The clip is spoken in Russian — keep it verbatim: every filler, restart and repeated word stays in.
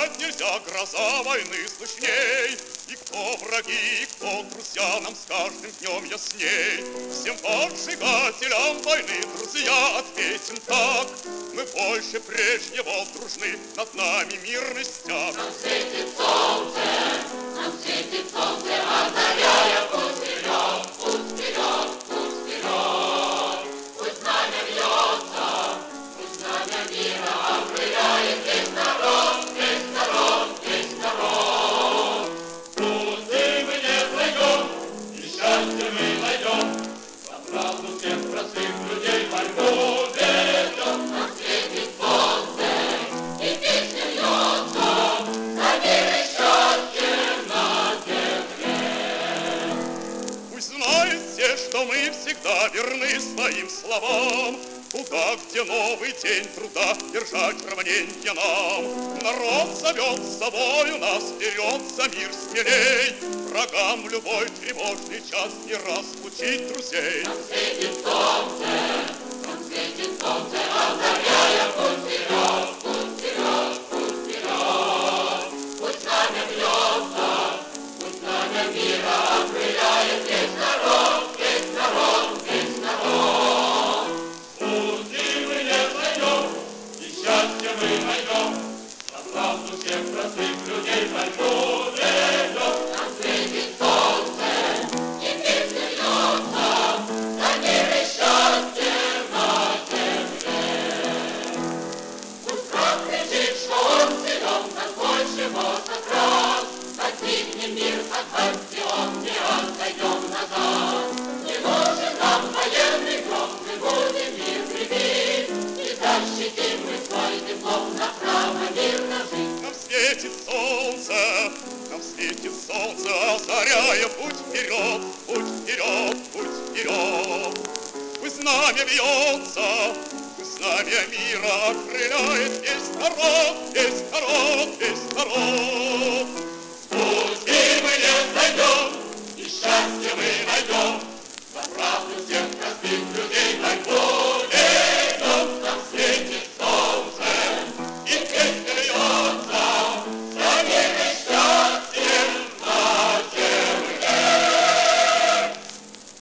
Понять нельзя, гроза войны слышней. И кто враги, и кто друзья, нам с каждым днем ясней. Всем поджигателям войны, друзья, ответим так: мы больше прежнего дружны, над нами мирный стяг. Нам светит солнце, нам светит солнце, озаряя путь вперед, путь вперед, путь вперед. Пусть знамя бьется, пусть знамя мира окрыляет весь народ, весь народ, весь народ. Трудны мы не пройдем, и счастье мы найдем, за правду всех простых людей борьбу ведем. Нам светит солнце, и песня льется, за мир и счастье на земле. Пусть знают все, что мы всегда верны своим словам. Туда, где новый день труда, держать равненье нам. Народ зовет с собою нас вперед, за мир смелей. Врагам в любой тревожный час не разлучить друзей. Нам светит солнце, нам светит солнце, озаряя путь вперед, путь вперед, путь вперед. Пусть знамя бьется, пусть знамя мира окрыляет весь народ, весь народ, весь народ. Пути мы не пройдем, и счастье мы найдем, за правду всех простых людей борьбу ведем. Нам светит солнце, и песня льется, за мир и счастье на земле. Пусть враг кричит, что он силен, нас больше вот как раз. Достигнем мир, как бастион, не отойдем назад. Не нужен нам военный гром, мы будем мир крепить, и защитим мы свой диплом, за право мирно жить. Нам светит солнце, нам светит солнце, озаряя путь вперед, путь вперед, путь вперед. Пусть знамя бьется, пусть знамя мира окрыляет весь народ, весь народ, весь народ.